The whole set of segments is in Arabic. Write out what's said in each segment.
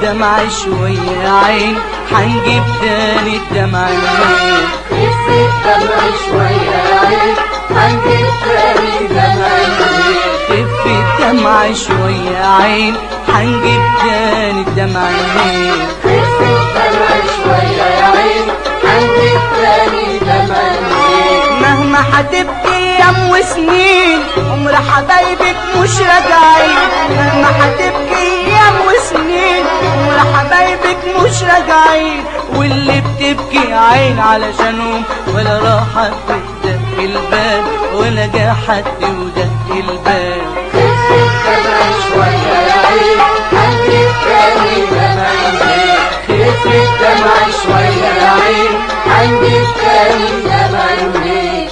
الدمع شوية يا عين حنجيب تاني الدمع منين. خف الدمع شوية يا عين حنجيب تاني الدمع منين. خف الدمع شوية يا عين حنجيب تاني الدمع منين. خف الدمع شوية يا عين حنجيب تاني الدمع منين. مهما هتبكي ايام وسنين عمر حبايبك مش راجعين. مهما هتبكي ايام وسنين عمر حبايبك مش راجعين. واللي بتبكي عين علشانهم ولا راحة تدق الباب ولا جا حد ودق الباب. خف الدمع شوية يا عين حنجيب تاني الدمع منين. خف الدمع شوية يا عين حنجيب تاني الدمع منين.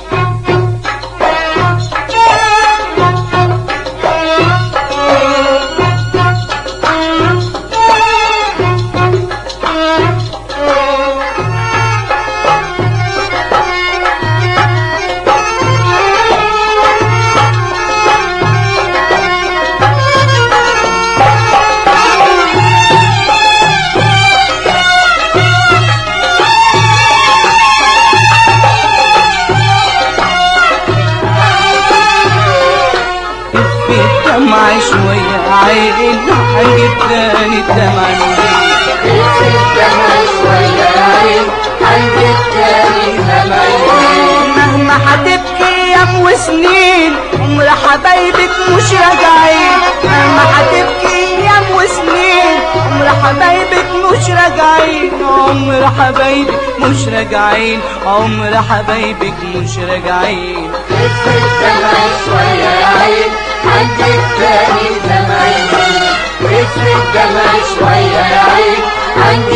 الدمع شوية عين حنجيب تاني الدمع منين. خف الدمع شوية يا عين حنجيب تاني الدمع منين. مهما هتبكي ايام وسنين عمر حبايبك مش راجعين. مهما هتبكي ايام وسنين عمر حبايبك مش راجعين. عمر حبايبك مش راجعين. عمر حبايبك مش راجعين. خف الدمع شوية يا عين حنجيب تاني الدمع منين. خف الدمع شوية يا عين حنجيب